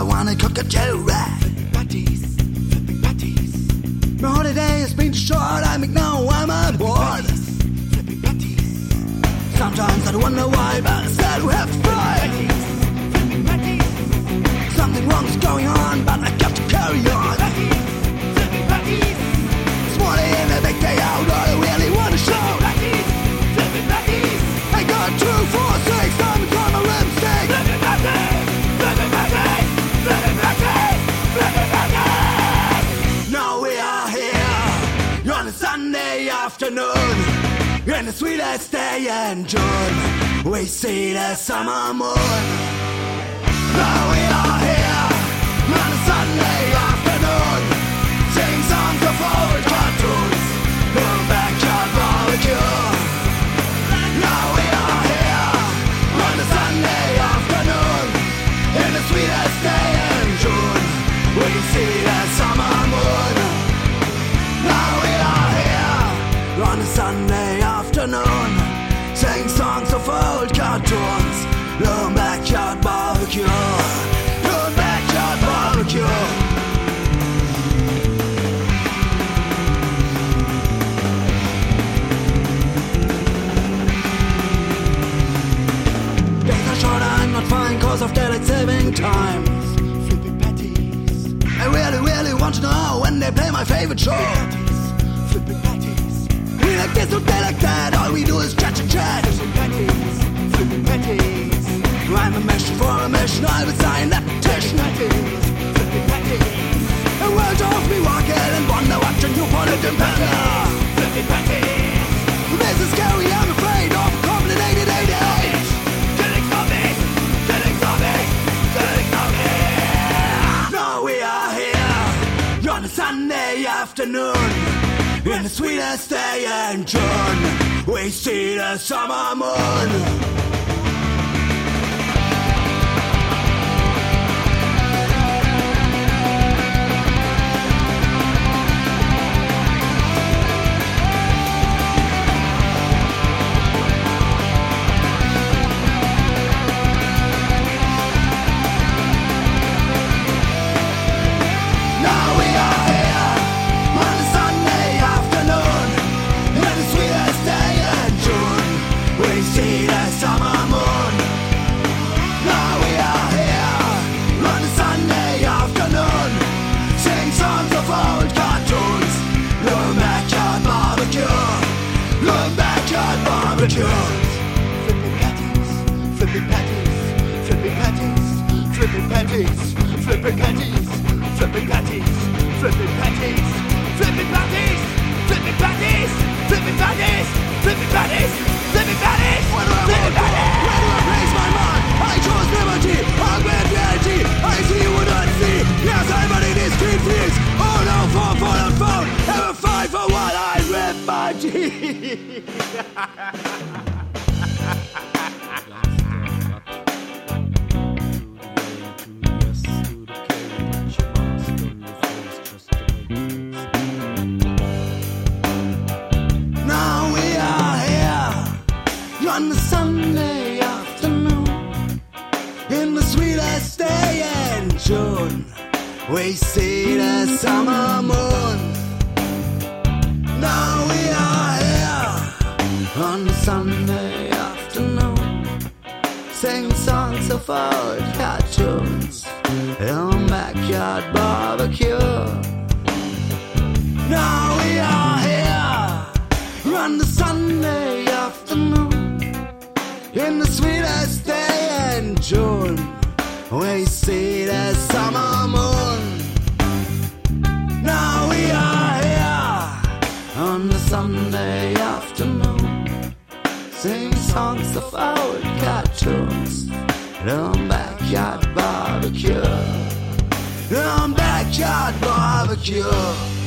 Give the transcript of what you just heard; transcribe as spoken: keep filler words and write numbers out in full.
wanna cook a jelly rat. Flipping patties, flipping patties, My holiday has been too short, I make no, I'm on board. flipping patties, Sometimes I wonder why, but instead we have to fight. flipping patties, Something wrong is going on, but I got to carry on. patties, flipping patties, This morning in a big day out, all I really want to show. patties, flipping patties, I got two, four, six, diamonds on my lipstick. flipping patties, flipping patties, flipping patties, flipping patties. Now we are here on a Sunday afternoon, in the sweetest day in June. We see the summer moon. Now we are here on a Sunday afternoon, sing songs of old cartoons, the backyard barbecue. Now we are here on a Sunday afternoon, in the sweetest day in June. We see the summer moon. Now we are here on a Sunday afternoon, sing songs of old cartoons, the backyard barbecue, the backyard barbecue. Days are short, I'm not fine cause of daylight saving time. Flipping patties, I really, really want to know when they play my favorite show. flipping patties, We like this or they like that, all we do is chat and chat. flipping patties, flipping patties, I'm a mission for a mission, I would sign that petition. patties, flipping patties, The world of me walking and wonder what your new politician better. flipping patties, This is scary, I'm afraid of a complicated eighty-eight. killing zombies, killing zombies, killing zombies. Now we are here on a Sunday afternoon, in the sweetest day in June. We see the summer moon. Now we are here on a Sunday afternoon, in the sweetest day in June. We see the summer moon. Now we are here on a Sunday afternoon, sing songs of old cartoons, the backyard barbecue, the backyard barbecue. Flipping patties, flipping patties, flipping patties, flipping patties, flipping patties, flipping patties, flipping patties, flipping patties, flipping patties, flipping patties, flipping patties, Where do I flipping vote for? patties. Where do I place my mark? I chose liberty, augment reality. I see you would not see. Yes, I'm running these green fields. Oh no, for for the phone. Ever fight for what I rip my teeth. Now we are here on the Sunday afternoon, in the sweetest day in June. We see the summer moon. Now we are here on the Sunday afternoon, sing songs of old cartoons, in backyard barbecue. Now we are here on the Sunday afternoon, in the sweetest day in June. We see the summer moon. Now we are here on the Sunday afternoon, sing songs of old cartoons, the backyard barbecue, the backyard barbecue.